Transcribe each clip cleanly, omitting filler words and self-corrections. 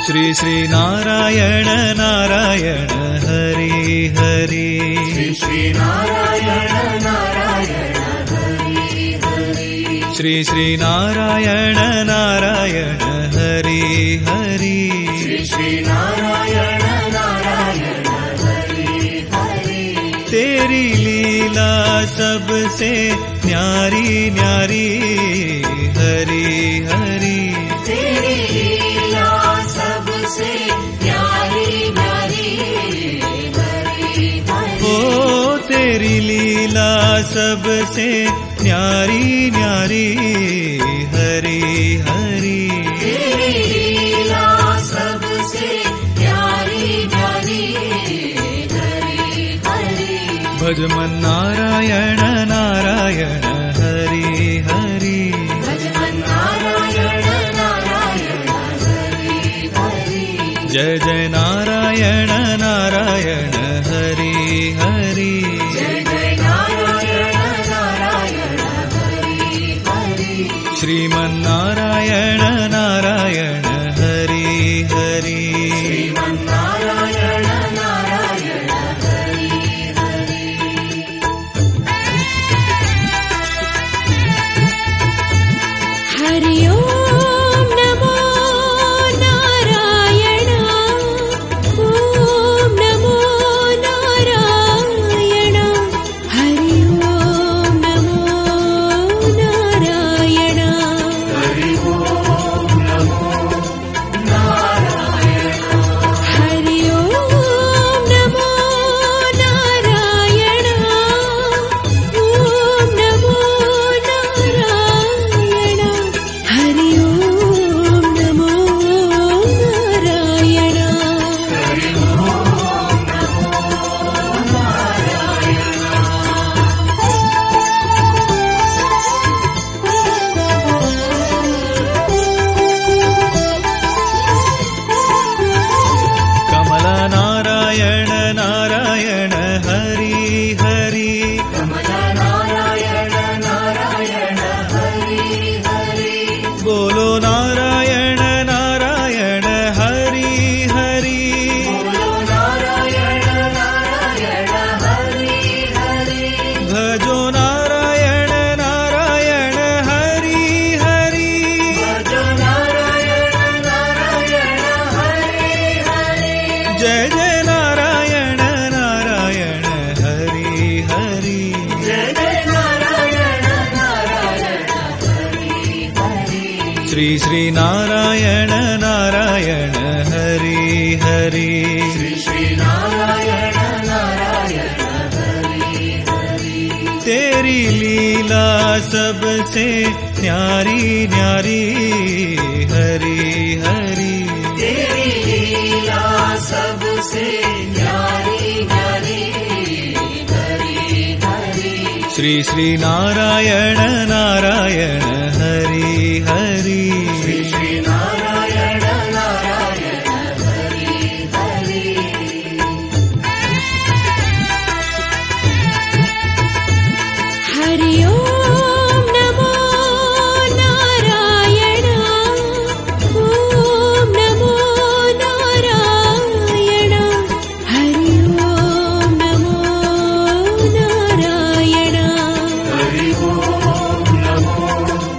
श्री श्री नारायण नारायण हरि हरि श्री नारायण नारायण हरि हरि श्री श्री नारायण नारायण हरि हरि श्री नारायण नारायण हरि हरि तेरी लीला सबसे न्यारी न्यारी हरि हरि तेरी लीला सबसे न्यारी न्यारी हरि हरि ओ तेरी लीला सबसे न्यारी न्यारी हरि हरि तेरी लीला सबसे न्यारी न्यारी हरि हरि भज मन नारायण नारायण हरि हरि भजमन नारायण नारायण हरि हरि जय जय नारायण नारायण हरि हरि जय जय नारायण नारायण हरि हरि श्रीमन नारायण नारायण हरि हरि श्रीमन नारायण नारायण हरि हरि हरि ओम नमो नारायण ओम नमो नारायण हरि ओम नमो नारायण हरि ओम नमो नारायण हरि ओम नमो नारायण ओम नमो नारायण हरि ओम नमो नारायण हरि ओम नमो कमल नारायण नारायण हरि हरि कमल नारायण नारायण हरि हरि बोलो नारायण नारायण हरि हरि बोलो नारायण नारायण हरि हरि भजो नारायण नारायण हरि हरि भजो नारायण नारायण हरि हरि जय जय नारायण नारायण हरि हरि जय जय नारायण नारायण हरि हरि श्री श्री नारायण नारायण हरि हरि श्री नारायण नारायण हरि हरि तेरी लीला सबसे न्यारी न्यारी हरि हरि तेरी लीला सबसे न्यारी न्यारी हरि हरि श्री श्री नारायण नारायण हरि हरि श्री नारायण नारायण हरि हरि हरि ओम नमो नारायण ओम नमो नारायण हरि ओम नमो नारायण हरि ओम नमो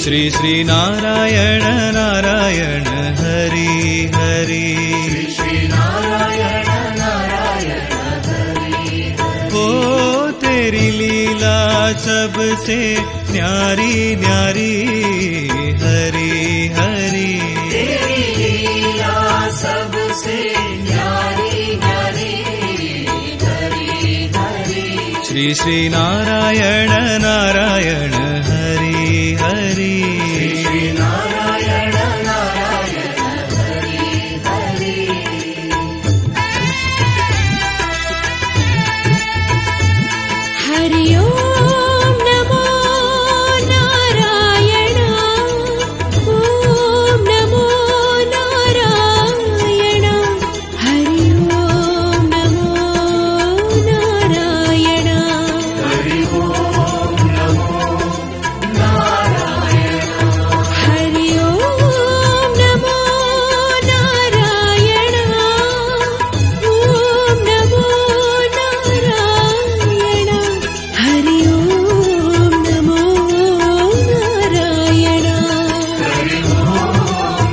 श्री श्री नारायण नारायण हरि हरि श्री नारायण नारायण हरि ओ तेरी लीला सबसे न्यारी न्यारी हरि हरि तेरी लीला सबसे न्यारी न्यारी हरि हरि श्री श्री नारायण नारायण हरि हरि श्री नारायण नारायण हरि हरि हरि ओम नमो नारायण ओम नमो नारायण हरि ओम नमो नारायण हरि ओम नमो नारायण हरि ओम नमो नारायण ओम नमो नारायण हरि ओम नमो नारायण हरि ओम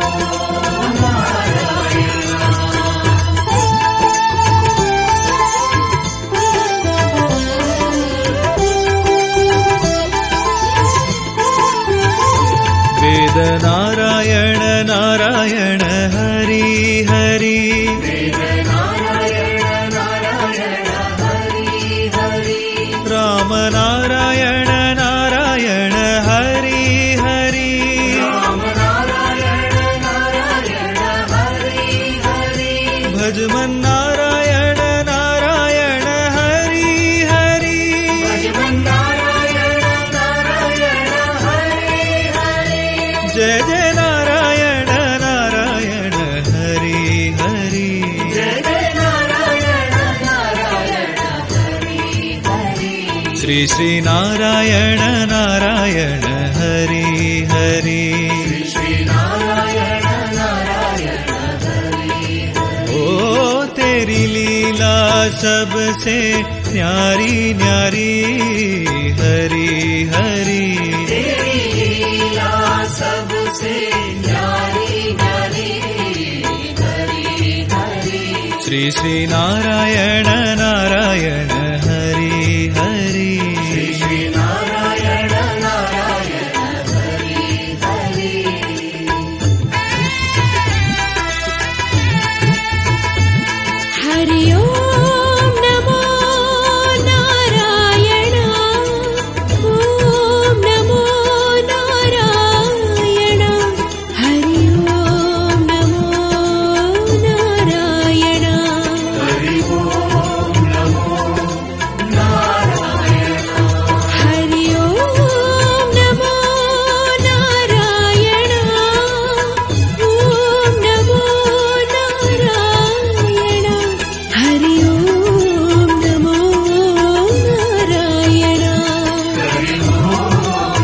वेद नारायण नारायण हरि हरि नारायण नारायण हरि हरि राम नारायण नारायण हरि हरि राम नारायण नारायण हरि हरि भजमन नारायण नारायण हरि हरि भजमन नारायण नारायण हरि हरि जय जय नारायण नारायण हरि हरि जय जय नारायण नारायण हरि हरि श्री श्री नारायण नारायण हरि हरि श्री नारायण नारायण हरि ओ तेरी लीला सबसे न्यारी न्यारी हरि हरि तेरी लीला सबसे न्यारी न्यारी हरि हरि श्री श्री नारायण नारायण हरि हरि श्री नारायण नारायण हरि हरि हरि ओम नमो नारायण ओम नमो नारायण हरि ओम नमो नारायण हरि ओम नमो नारायण हरि ओम नमो नारायण ओम नमो नारायण हरि ओम नमो नारायण हरि ओम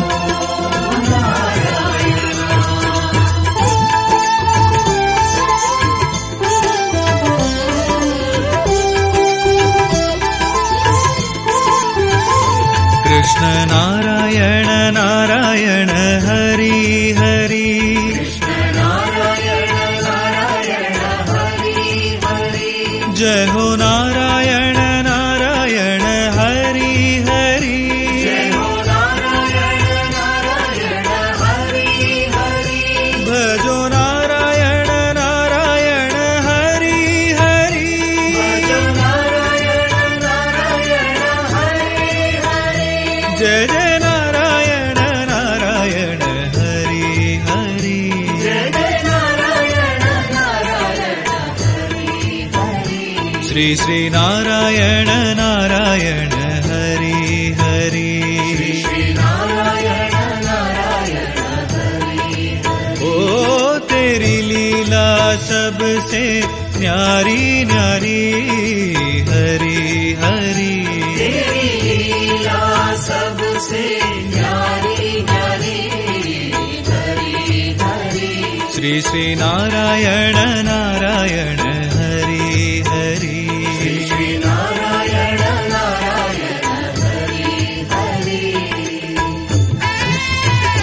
कृष्ण नारायण नारायण हरि हरि नारायण नारायण हरि हरि जय हो नारायण नारायण हरि हरि जय हो नारायण नारायण हरि हरि भजो नारायण नारायण हरि हरि भज नारायण नारायण हरि हरि जय जय नारायण नारायण हरि हरि जय जय नारायण नारायण हरि हरि श्री श्री नारायण नारायण हरि हरि श्री नारायण नारायण हरि ओ तेरी लीला सबसे न्यारी न्यारी हरि हरि तेरी लीला सबसे न्यारी न्यारी हरि हरि श्री श्री नारायण नारायण हरि हरि श्री नारायण नारायण हरि हरि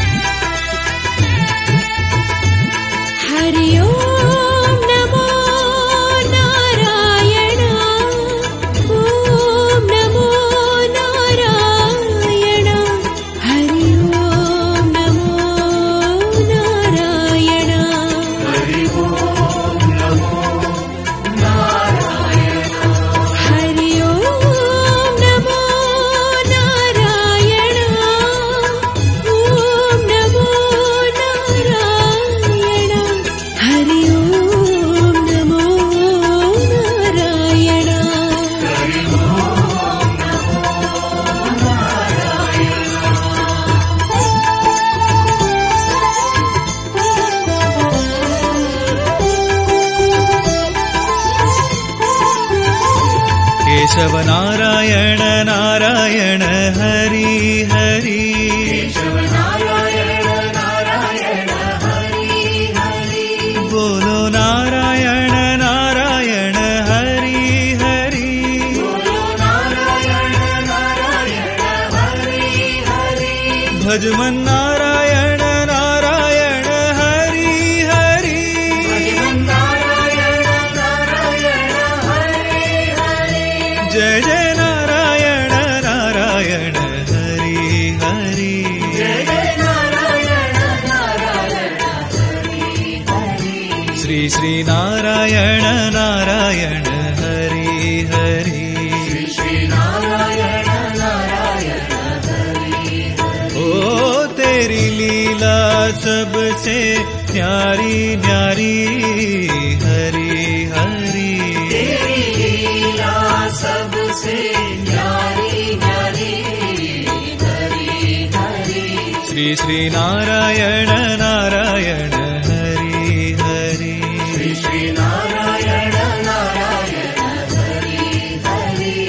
केशव नारायण नारायण हरि हरि केशव नारायण नारायण हरि हरि बोलो नारायण नारायण हरि हरि बोलो नारायण नारायण हरि हरि भजमन नारायण नारायण हरि हरि भजमन नारायण नारायण हरि हरि जय जय नारायण नारायण हरि हरि जय जय नारायण नारायण हरि हरि श्री श्री नारायण नारायण हरि हरि श्री श्री नारायण नारायण हरि हरि ओ तेरी लीला सबसे न्यारी न्यारी हरि हरि तेरी लीला सबसे न्यारी न्यारी हरि हरि श्री श्री नारायण नारायण हरि हरि श्री श्री नारायण नारायण हरि हरि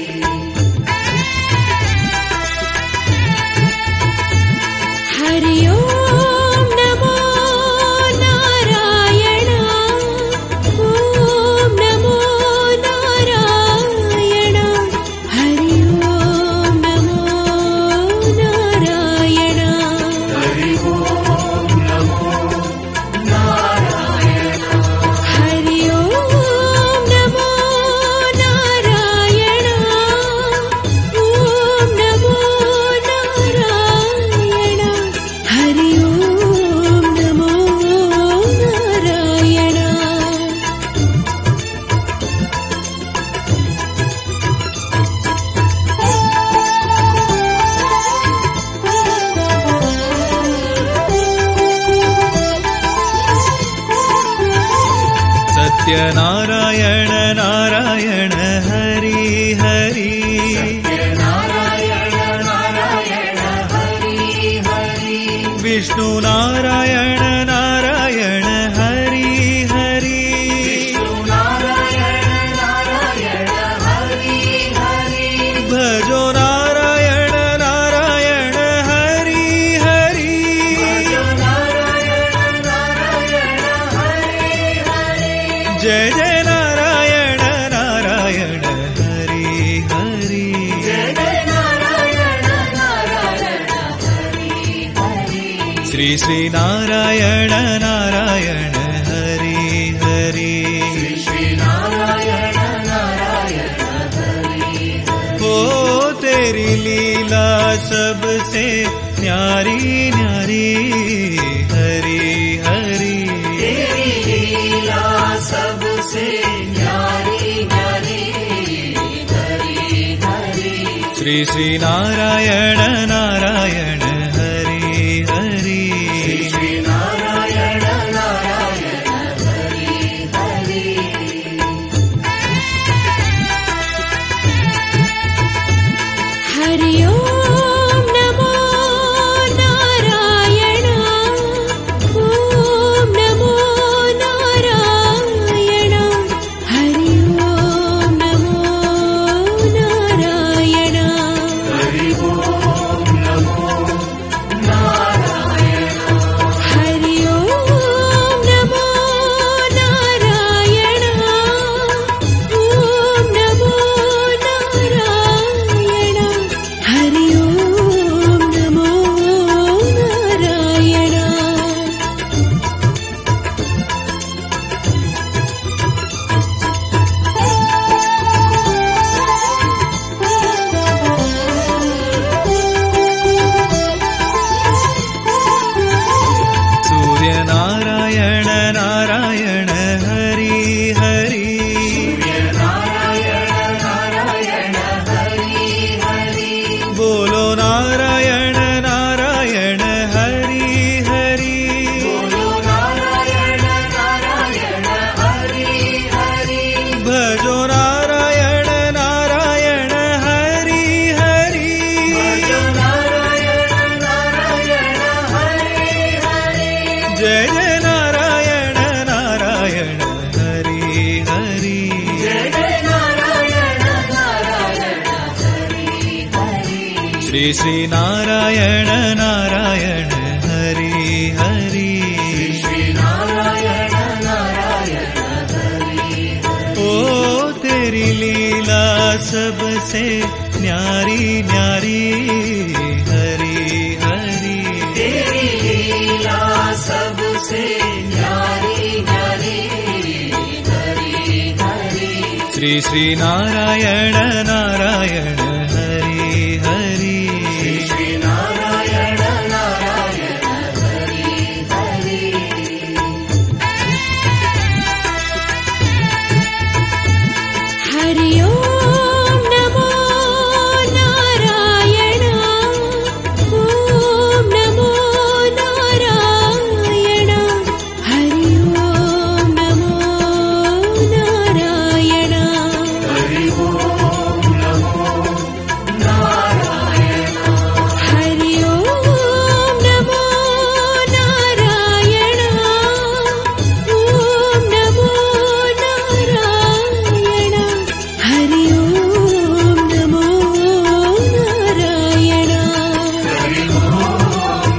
हरि ओम नमो नारायण ओम नमो नारायण हरि ओम नमो नारायण हरि ओम नमो नारायण हरि ओम नमो नारायण ओम नमो नारायण हरि ओम नमो नारायण सत्यनारायण नारायण हरि हरि नारायण नारायण हरि हरि विष्णु नारायण नारायण हरि हरि नारायण नारायण हरि हरि भजो नारायण नारायण हरि हरि नारायण नारायण हरि हरि जय जय नारायण नारायण हरि हरि जय जय नारायण नारायण हरि हरि श्री श्री नारायण नारायण हरि हरि श्री श्री नारायण नारायण हरि ओ तेरी लीला सबसे न्यारी न्यारी हरि हरि तेरी लीला सबसे न्यारी न्यारी हरि हरि श्री श्री नारायण नारायण हरि हरि श्री श्री नारायण नारायण हरि हरि हरि ओम नमो नारायण ओम नमो नारायण हरि ओम नमो नारायण हरि ओम नमो नारायण हरि ओम नमो नारायण ओम नमो नारायण हरि ओम नमो नारायण सूर्य नारायण नारायण हरि हरि नारायण नारायण हरि हरि बोलो नारायण नारायण हरि हरि बोलो नारायण नारायण हरि हरि भजो नारायण नारायण हरि हरि नारायण नारायण हरि हरि जय जय नारायण नारायण हरि हरि जय जय नारायण नारायण श्री श्री नारायण नारायण हरि हरि श्री नारायण नारायण हरि ओ तेरी लीला सबसे न्यारी न्यारी हरि हरि तेरी लीला सबसे न्यारी न्यारी हरि हरि श्री श्री नारायण नारायण हरि हरि श्री नारायण नारायण हरि हरि हरि ओम नमो नारायण ओम नमो नारायण हरि ओम नमो नारायण हरि ओम नमो नारायण हरि ओम नमो नारायण ओम नमो नारायण हरि ओम नमो नारायण हरि ओम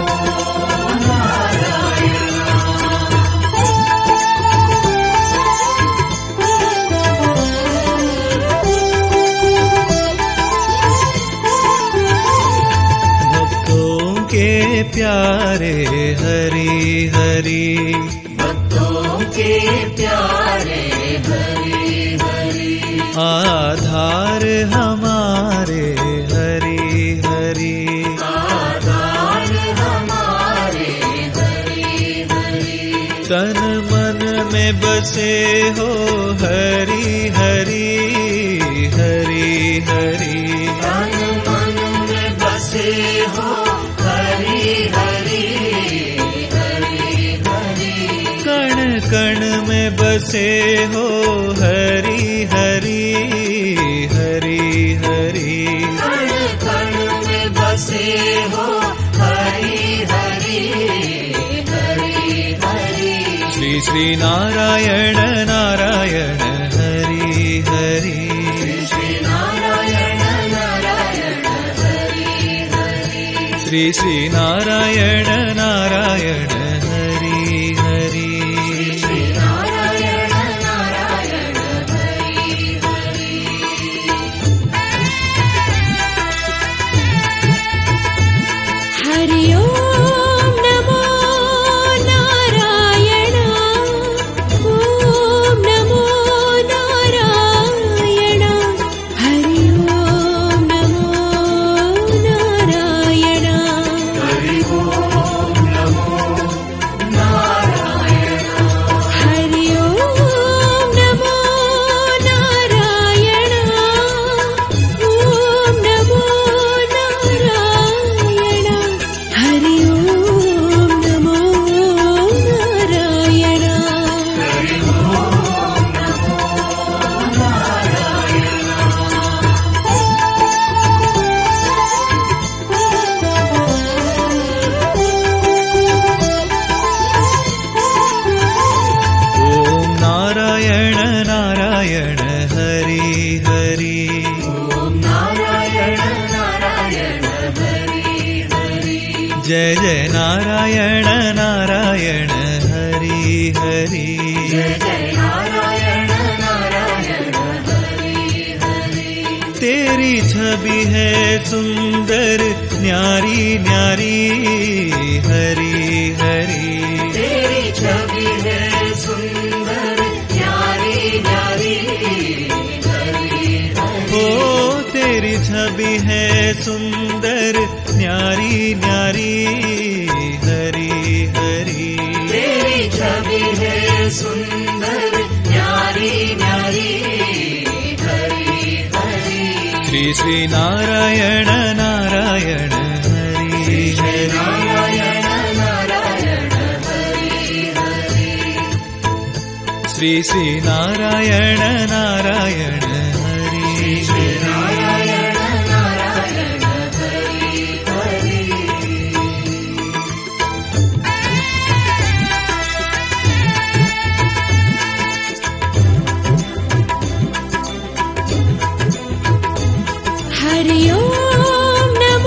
भक्तों के प्यारे हरि हरि भक्तों के प्यारे हरि हरि आधार हमारे हरि हरि आधार हमारे हरि हरि तन मन में बसे हो हरि हरि हरि हरि तन मन में बसे हो हरि हरि हरि हरि कण कण में बसे हो हरि हरि हरि हरि कण कण में बसे हो हरि हरि हरि हरि श्री श्री नारायण नारायण हरि हरि श्री नारायण नारायण हरि हरि श्री श्री नारायण नारायण हरि हरि श्री नारायण नारायण हरि हरि हरि ओम नमो नारायण ओम नमो नारायण हरि ओम नमो नारायण हरि ओम नमो नारायण हरि ओम नमो नारायण ओम नमो नारायण हरि ओम नमो नारायण हरि ओम नमो नारायण ओम नारायण नारायण हरि हरि ओम नारायण नारायण हरि हरि जय जय नारायण नारायण हरि हरि जय जय नारायण नारायण हरि हरि तेरी छवि है सुंदर न्यारी न्यारी हरि हरि तेरी छवि है सुंदर न्यारी न्यारी हरि हरि ओ तेरी छवि है सुंदर न्यारी न्यारी हरि हरि तेरी छवि है सुंदर न्यारी न्यारी हरि हरि श्री श्री नारायण नारायण हरि हरि नारायण नारायण हरि हरि श्री श्री नारायण नारायण हरि श्री नारायण नारायण हरि हरि हरि ओम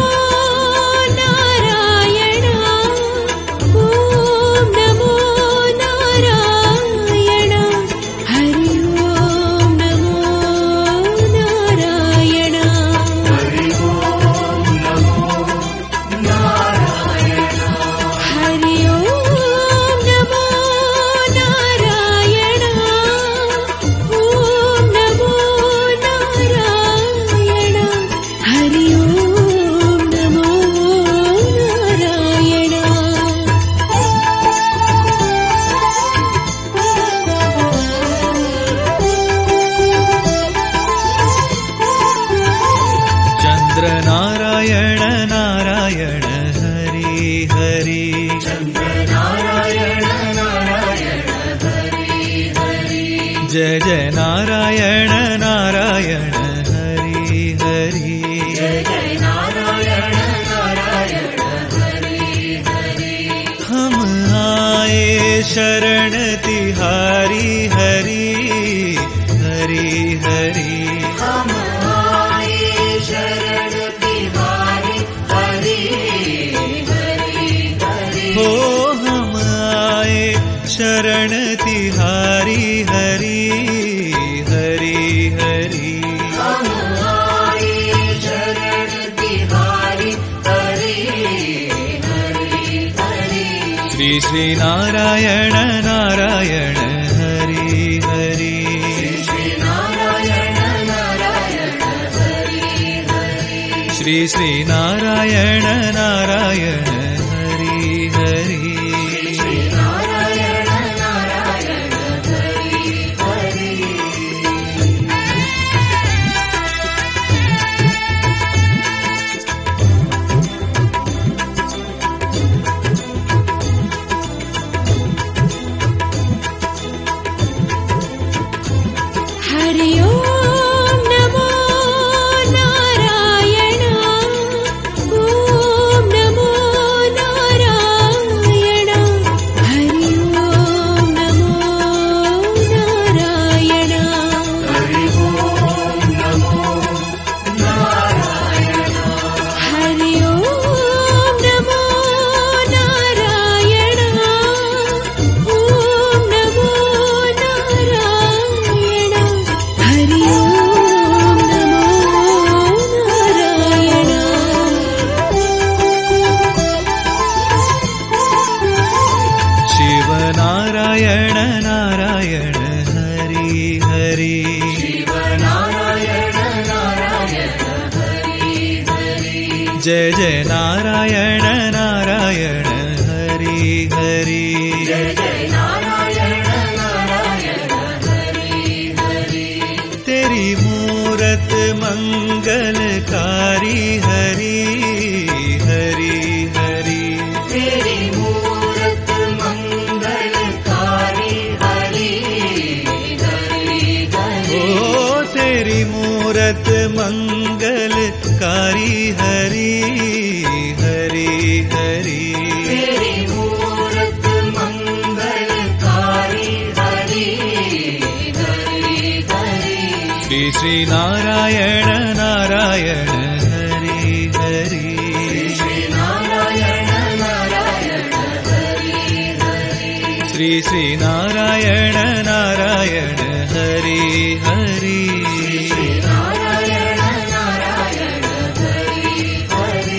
जय जय नारायण नारायण हरि हरि जय जय नारायण नारायण हरि हरि हम आए शरण तिहारी हरि हरि हरि हम आए शरण तिहारी हरि हरि हरि हो हम आए शरण तिहारी हरि हरि हरि हम आए शरण तिहारी हरि हरि हरि श्री श्री नारायण नारायण हरि हरि श्री नारायण नारायण हरि हरि श्री श्री नारायण नारायण हरि हरि श्री नारायण नारायण हरि हरि हरि ओम नमो नारायण ओम नमो नारायण हरि ओम नमो नारायण हरि ओम नमो नारायण हरि ओम नमो नारायण ओम नमो नारायण हरि ओम नमो नारायण शिव नारायण नारायण हरि हरि शिव नारायण नारायण हरि हरि जय जय नारायण नारायण हरि हरि जय जय नारायण नारायण हरि हरि तेरी मूरत मंगलकारी हरि हरि हरि तेरी मूरत मंगलकारी हरि हरि हरि ओ तेरी मूरत मंगलकारी हरि हरि हरि तेरी मूरत मंगलकारी हरि हरि हरि श्री श्री नारायण नारायण हरि हरि श्री नारायण नारायण हरि हरि श्री श्री नारायण नारायण हरि हरि श्री नारायण नारायण हरि हरि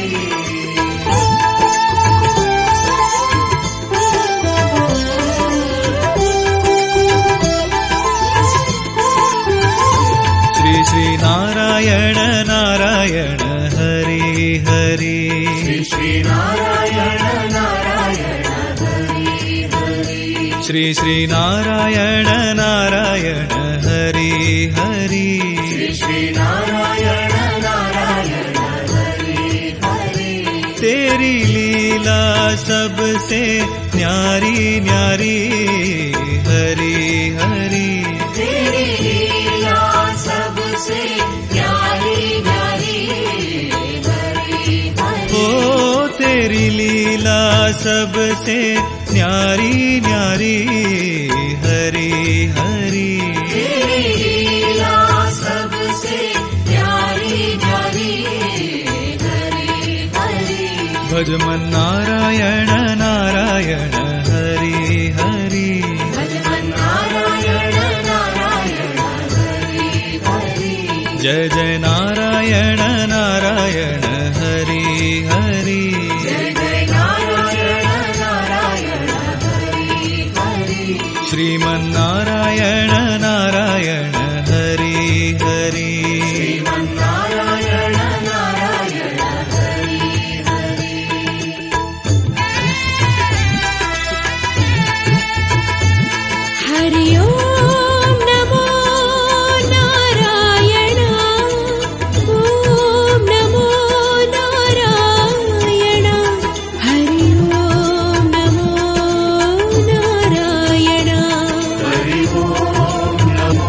श्री श्री नारायण नारायण हरि हरि श्री नारायण नारायण हरि हरि श्री श्री नारायण नारायण हरि हरि श्री नारायण नारायण हरि हरि तेरी लीला सबसे न्यारी न्यारी हरि हरि तेरी लीला सबसे न्यारी न्यारी हरि हरि ओ तेरी लीला सबसे न्यारी न्यारी हरि हरि तेरी लीला सबसे न्यारी न्यारी हरि हरि भज मन नारायण नारायण हरि हरि भजन नारायण नारायण हरि हरि जय जय नारायण नारायण हरि हरि जय जय नारायण नारायण हरि हरि श्रीमन नारायण नारायण हरि हरि श्रीमन्नारायण नारायण हरि हरि हरि ओम नमो नारायण ओम नमो नारायण हरि ओम नमो नारायण हरि ओम नमो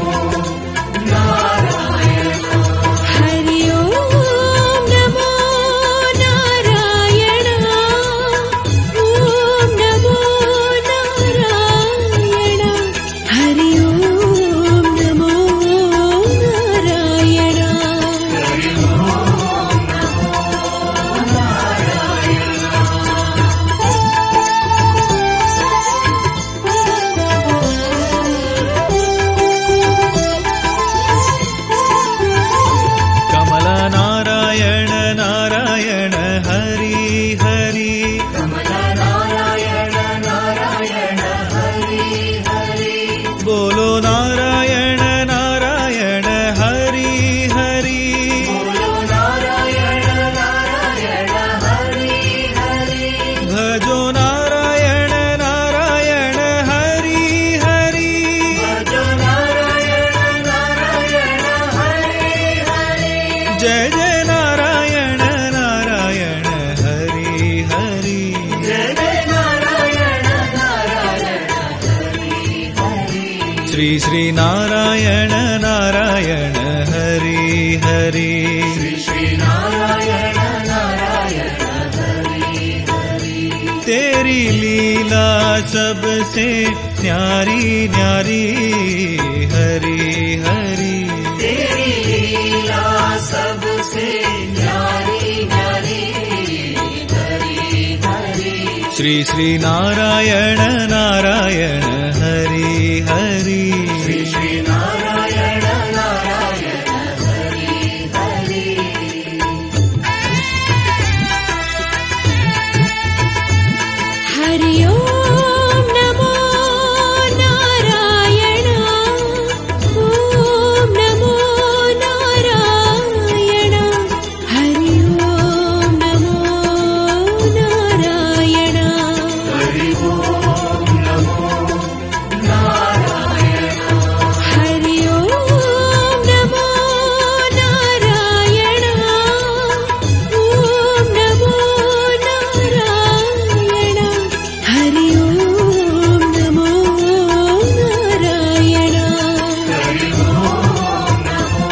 श्री श्री नारायण नारायण हरि हरि श्री श्री नारायण नारायण हरि हरि तेरी लीला सबसे न्यारी न्यारी हरि हरि तेरी लीला सबसे न्यारी न्यारी हरि हरि श्री श्री नारायण नारायण हरि हरि श्री श्री नारायण नारायण हरि हरि हरि ओम नमो नारायण ओम नमो नारायण हरि ओम नमो नारायण हरि ओम नमो नारायण हरि ओम नमो नारायण ओम नमो नारायण हरि ओम नमो नारायण हरि ओम नमो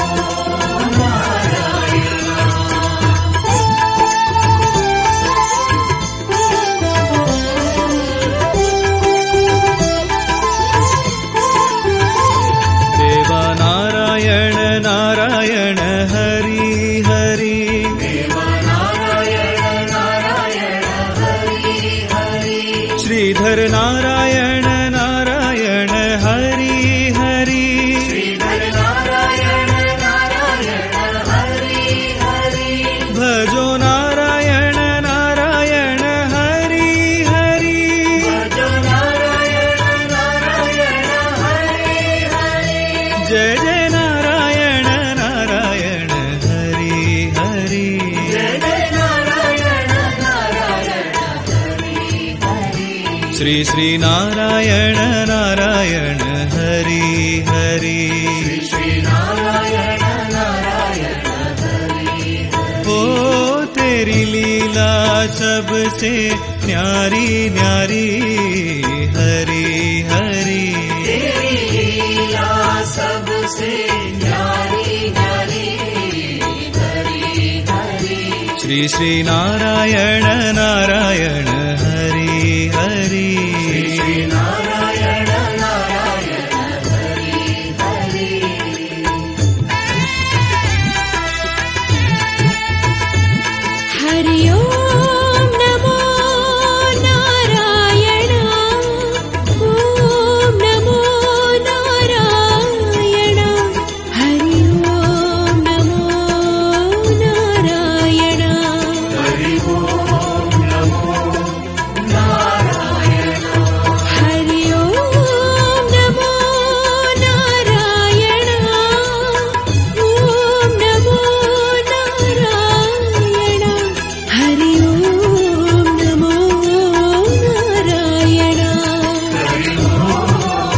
देवा नारायण नारायण हरि हरि देव नारायण नारायण हरि हरि श्रीधर नारायण नारायण हरि हरि श्रीधर नारायण नारायण हरि हरि भजो नारायण नारायण हरि हरि भजो नारायण नारायण हरि हरि जय जय नारायण नारायण हरि हरि जय जय नारायण नारायण हरि हरि श्री श्री नारायण नारायण हरि हरि श्री श्री नारायण नारायण हरि ओ तेरी लीला सबसे न्यारी न्यारी हरि हरि तेरी लीला सबसे न्यारी न्यारी हरि हरि श्री श्री नारायण नारायण हरि हरि श्री श्री नारायण नारायण हरि हरि हरि ओम नमो नारायण ओम नमो नारायण हरि ओम नमो नारायण हरि ओम नमो नारायण हरि ओम नमो नारायण ओम नमो नारायण हरि ओम नमो नारायण हरि ओम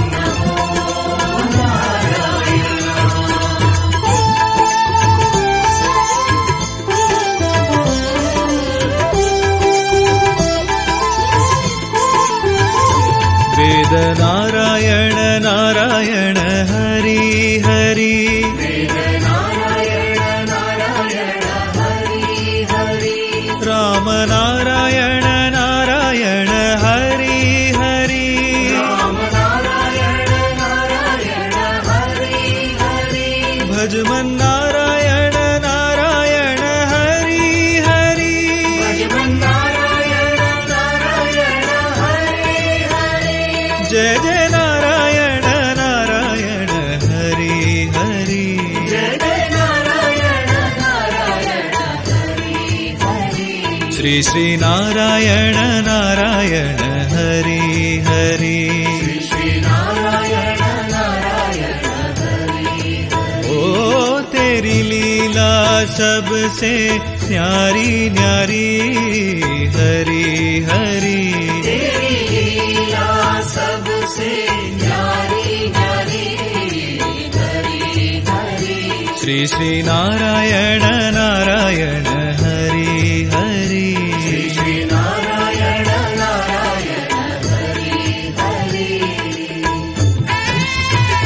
वेद नारायण नारायण हरि हरि वेद नारायण नारायण हरि हरि राम नारायण नारायण हरि हरि राम नारायण नारायण हरि हरि भजमन नारायण नारायण हरि हरि भजमन नारायण नारायण हरि हरि जय जय नारायण नारायण हरि हरि जय जय नारायण नारायण हरि हरि श्री श्री नारायण नारायण हरि हरि श्री श्री नारायण नारायण हरि हरि ओ तेरी लीला सबसे न्यारी न्यारी हरि हरि तेरी लीला सबसे न्यारी न्यारी हरि हरि श्री श्री नारायण नारायण हरि हरि श्री श्री नारायण नारायण हरि हरि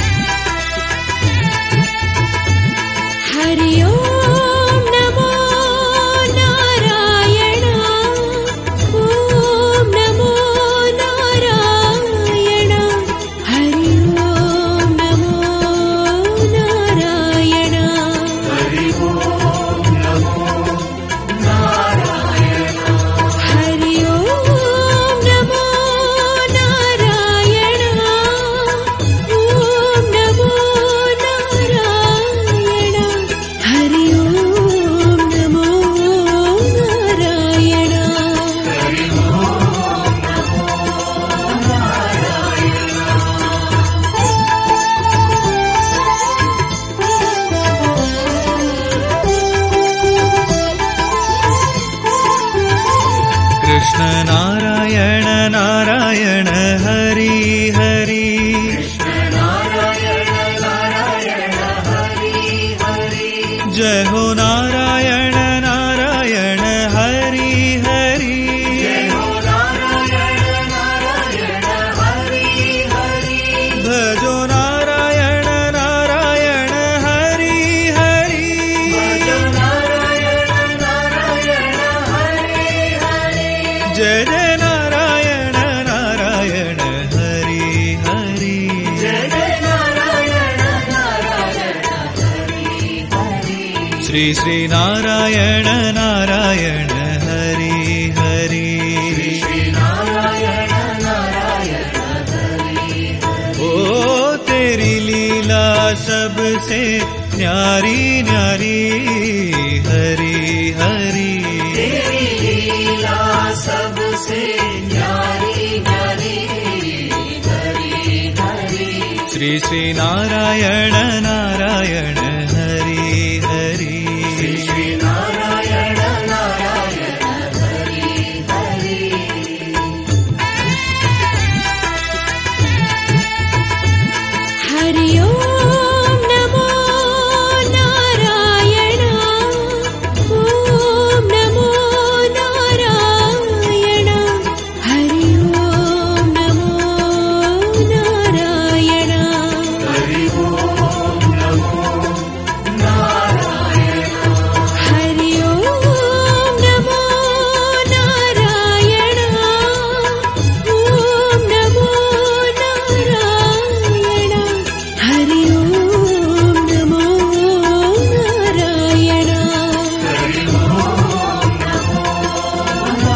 श्री श्री नारायण नारायण हरि हरि श्री नारायण नारायण हरि हरि ओ तेरी लीला सबसे न्यारी न्यारी हरि हरि तेरी लीला सबसे न्यारी न्यारी हरि हरि श्री श्री नारायण नारायण हरि हरि श्री नारायण नारायण हरि हरि हरि ओम नमो नारायण ओम नमो नारायण हरि ओम नमो नारायण हरि ओम नमो नारायण हरि ओम नमो नारायण ओम नमो नारायण हरि ओम नमो नारायण हरि ओम नमो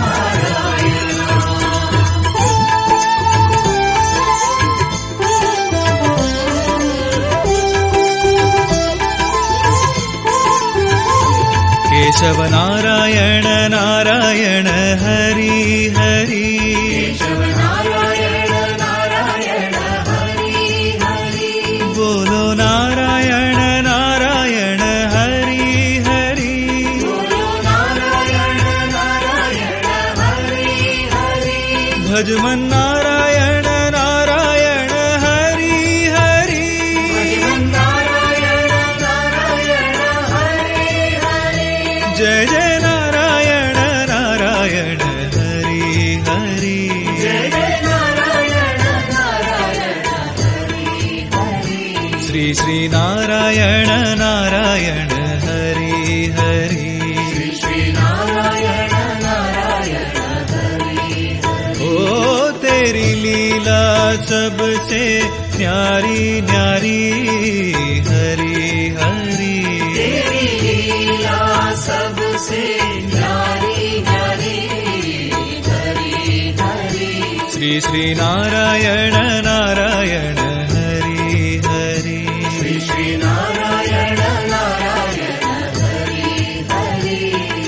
केशव नारायण नारायण हरि हरि केशव नारायण नारायण हरि हरि बोलो नारायण नारायण हरि हरि बोलो नारायण नारायण हरि हरि भजमन नारायण नारायण हरि हरि नारायण नारायण हरि हरि जय जय नारायण नारायण हरि हरि जय जय नारायण नारायण हरि हरि श्री श्री नारायण नारायण हरि हरि श्री नारायण नारायण हरि हरि ओ तेरी लीला सबसे न्यारी न्यारी हरि हरि तेरी लीला सबसे न्यारी न्यारी हरि हरि श्री श्री नारायण नारायण हरि हरि श्री नारायण नारायण हरि हरि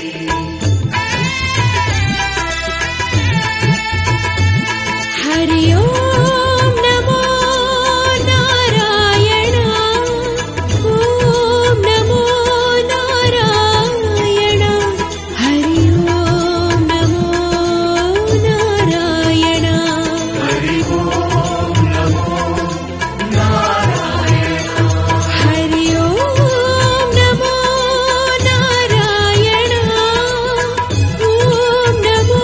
हरि ओम नमो नारायण ओम नमो नारायण हरि ओम नमो नारायण हरि ओम नमो नारायण हरि ओम नमो नारायण ओम नमो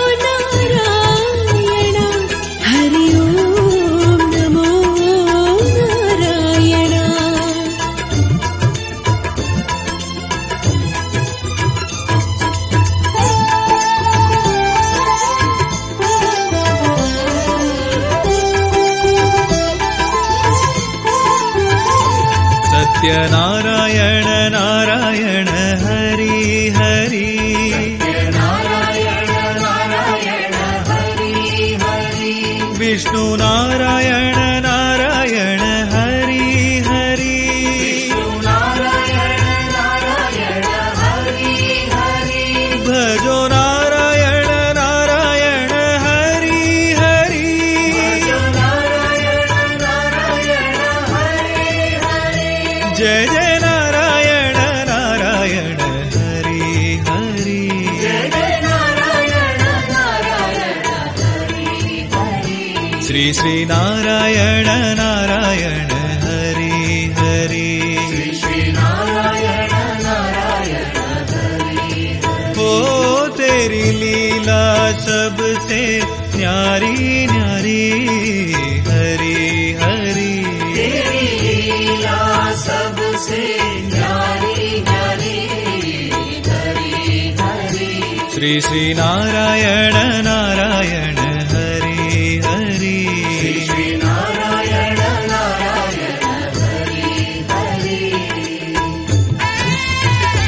नारायण हरि ओम नमो नारायण सत्यनारायण नारायण हरि हरि नारायण नारायण हरि हरि विष्णु नारायण नारायण हरि हरि नारायण नारायण हरि हरि भजो नारायण नारायण हरि हरि नारायण नारायण हरि हरि जय जय नारायण नारायण हरि हरि जय जय नारायण नारायण हरि हरि श्री श्री नारायण नारायण हरि हरि श्री नारायण नारायण हरि हरि ओ तेरी लीला सबसे न्यारी न्यारी हरि हरि तेरी लीला सबसे न्यारी न्यारी हरि हरि श्री श्री नारायण नारायण हरि हरि श्री नारायण नारायण हरि हरि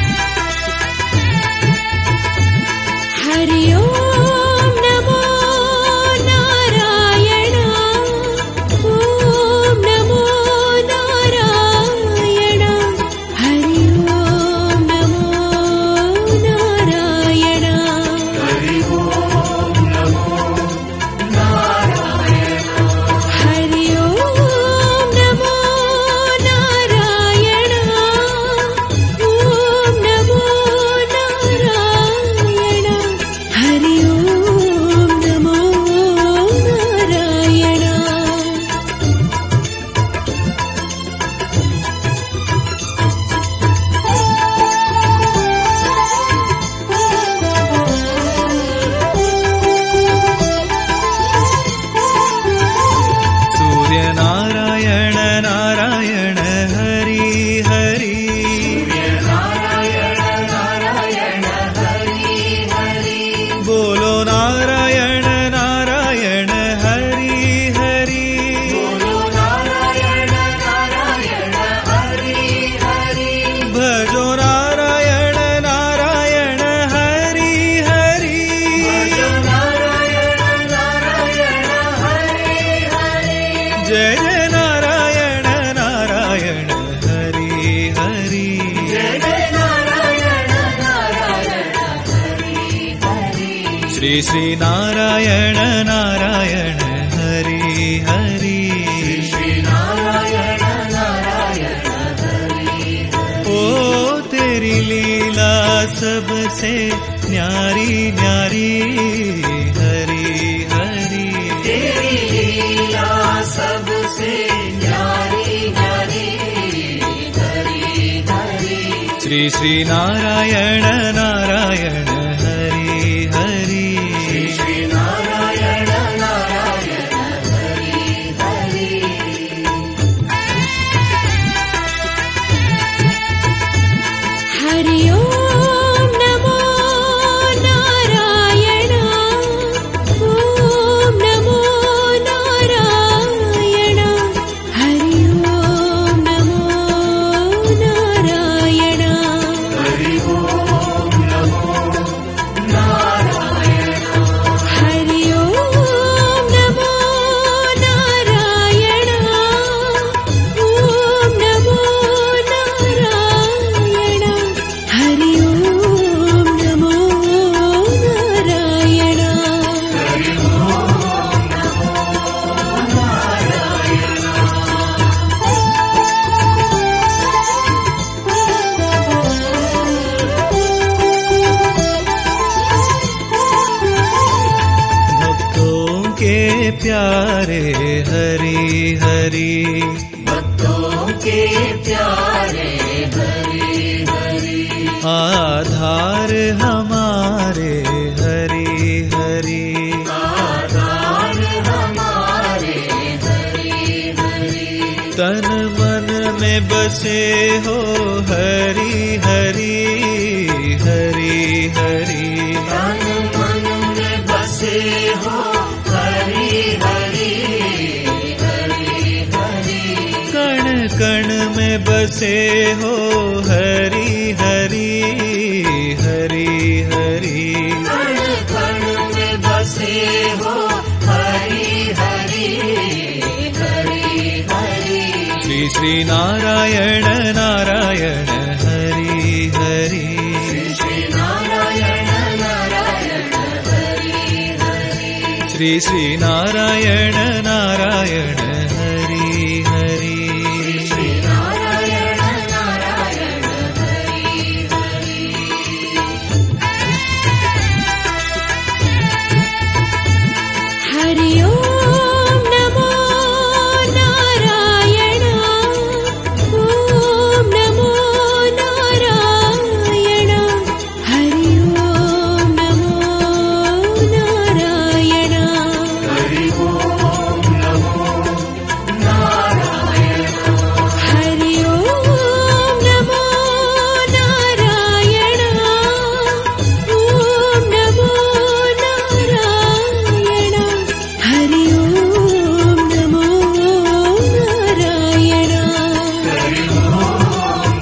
जय जय नारायण नारायण हरि हरि जय जय नारायण नारायण हरि हरि श्री श्री नारायण नारायण हरि हरि श्री नारायण नारायण हरि ओ तेरी लीला सबसे न्यारी न्यारी हरि हरि तेरी लीला सबसे न्यारी न्यारी हरि हरि श्री श्री नारायण नारायण हरि हरि श्री नारायण नारायण हरि हरि हरि ओम नमो नारायण ओम नमो नारायण हरि ओम नमो नारायण हरि ओम नमो नारायण हरि ओम नमो नारायण ओम नमो नारायण हरि ओम नमो नारायण हरि ओम भक्तों के प्यारे हरि हरि भक्तों के प्यारे हरि हरि आधार हमारे हरि हरि आधार हमारे हरि हरि तन मन में बसे हो हरि हरि हरि हरि तन मन में बसे हो हरि हरि हरि हरि कण कण में बसे हो हरि हरि हरि हरि कण कण में बसे हो हरि हरि हरि हरि श्री श्री नारायण नारायण हरि हरि श्री नारायण नारायण हरि हरि श्री श्री नारायण नारायण हरि हरि श्री नारायण नारायण हरि हरि हरि ओम नमो नारायण ओम नमो नारायण हरि ओम नमो नारायण हरि ओम नमो नारायण हरि ओम नमो नारायण ओम नमो नारायण हरि ओम नमो नारायण हरि ओम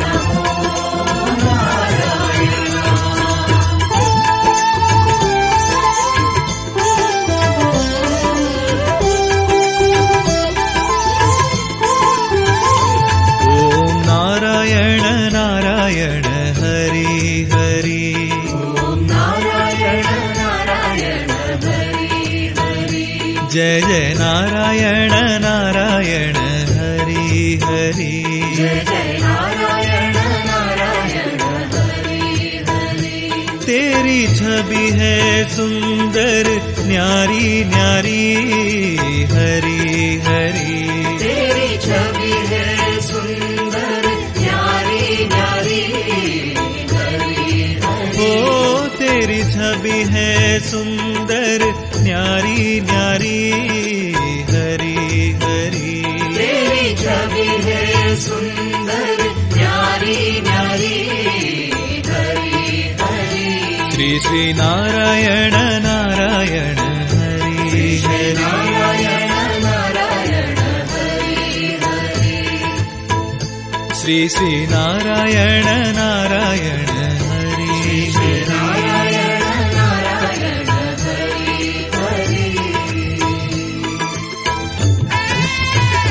ओम नारायण नारायण हरि हरि ओम नारायण नारायण हरि हरि जय जय नारायण नारायण हरि हरि जय जय नारायण नारायण हरि हरि तेरी छवि है सुंदर न्यारी न्यारी हरि हरि तेरी छवि है सुंदर न्यारी न्यारी हरि हरि ओ तेरी छवि है सुंदर न्यारी न्यारी हरि हरि तेरी छवि है सुंदर न्यारी न्यारी हरि हरि श्री श्री नारायण नारायण हरि हरि नारायण नारायण हरि हरि श्री श्री नारायण नारायण हरि श्री नारायण नारायण हरि हरि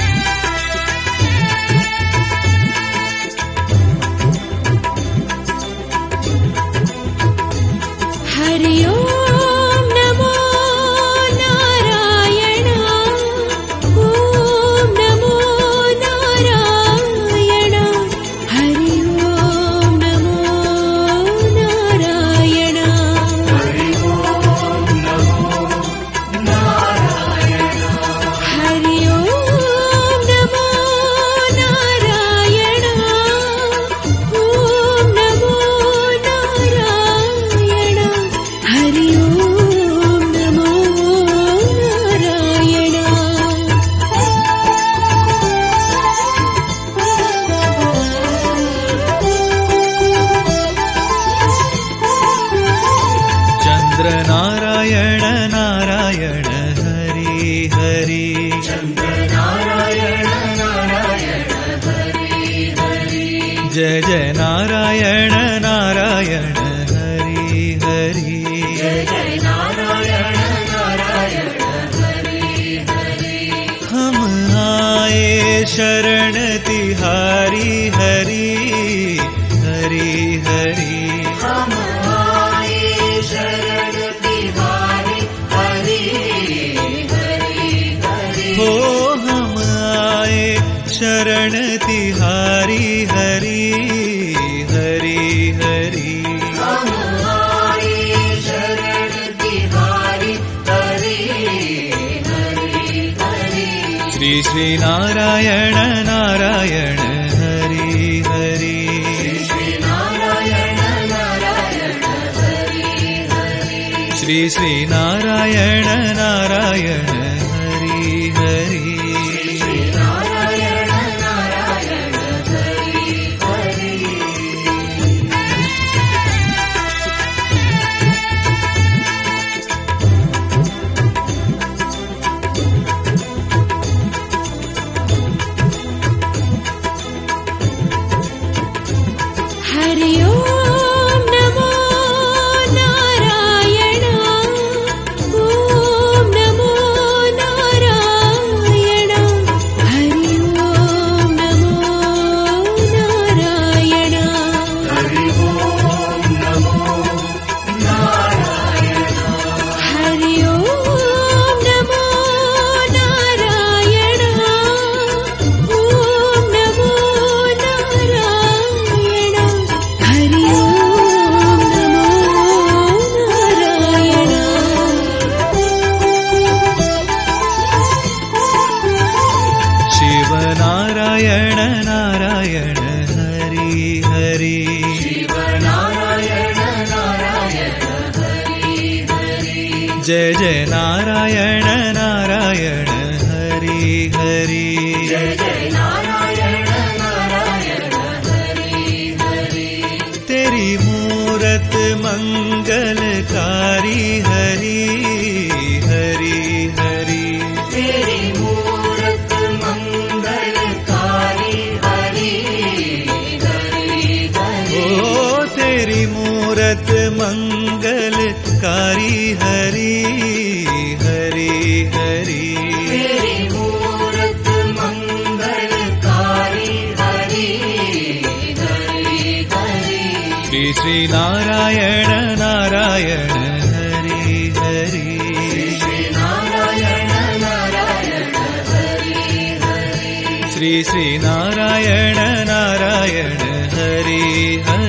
नारायण नारायण हरि हरि जय जय नारायण नारायण हरि हरि जय जय नारायण नारायण हरि हरि हम आए शरण तिहारी हरि हरि हरि हम आए शरण तिहारी हरि हरि हरि हो हम आए शरण तिहारी हरि हरि हरि हम आए शरण तिहारी हरि हरि हरि श्री श्री नारायण नारायण हरि हरि श्री नारायण नारायण हरि हरि श्री श्री नारायण नारायण हरि हरि श्री नारायण नारायण हरि हरि हरि ओम नमो नारायण ओम नमो नारायण हरि ओम नमो नारायण हरि ओम नमो नारायण हरि ओम नमो नारायण ओम नमो नारायण हरि ओम जय जय नारायण नारायण हरि हरि जय जय नारायण नारायण हरि हरि तेरी मूरत मंगलकारी हरि हरि हरि तेरी मूरत मंगलकारी हरि हरि हरि ओ तेरी मूरत मंगलकारी हरि हरि हरि तेरी मूरत मंगलकारी हरि हरि हरि श्री श्री नारायण नारायण हरि हरि श्री नारायण नारायण हरि हरि श्री श्री नारायण नारायण हरि हरि